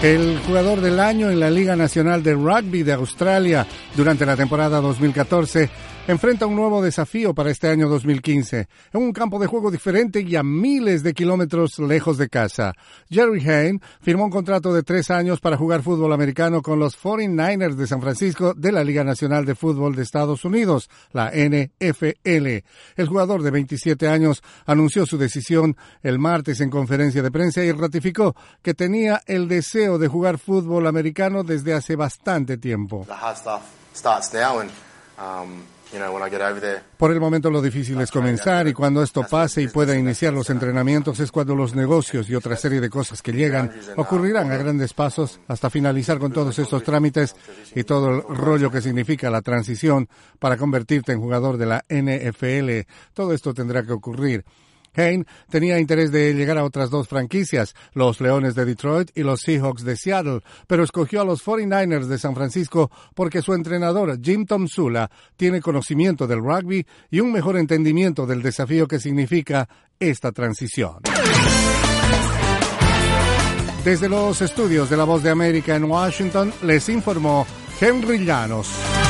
El jugador del año en la Liga Nacional de Rugby de Australia durante la temporada 2014 enfrenta un nuevo desafío para este año 2015, en un campo de juego diferente y a miles de kilómetros lejos de casa. Jerry Hayne firmó un contrato de 3 años para jugar fútbol americano con los 49ers de San Francisco de la Liga Nacional de Fútbol de Estados Unidos, la NFL. El jugador de 27 años anunció su decisión el martes en conferencia de prensa y ratificó que tenía el deseo de jugar fútbol americano desde hace bastante tiempo. Por el momento lo difícil es comenzar, y cuando esto pase y pueda iniciar los entrenamientos es cuando los negocios y otra serie de cosas que llegan ocurrirán a grandes pasos hasta finalizar con todos estos trámites y todo el rollo que significa la transición para convertirte en jugador de la NFL. Todo esto tendrá que ocurrir. Hayne tenía interés de llegar a otras 2 franquicias, los Leones de Detroit y los Seahawks de Seattle, pero escogió a los 49ers de San Francisco porque su entrenador, Jim Tomsula, tiene conocimiento del rugby y un mejor entendimiento del desafío que significa esta transición. Desde los estudios de La Voz de América en Washington, les informó Henry Llanos.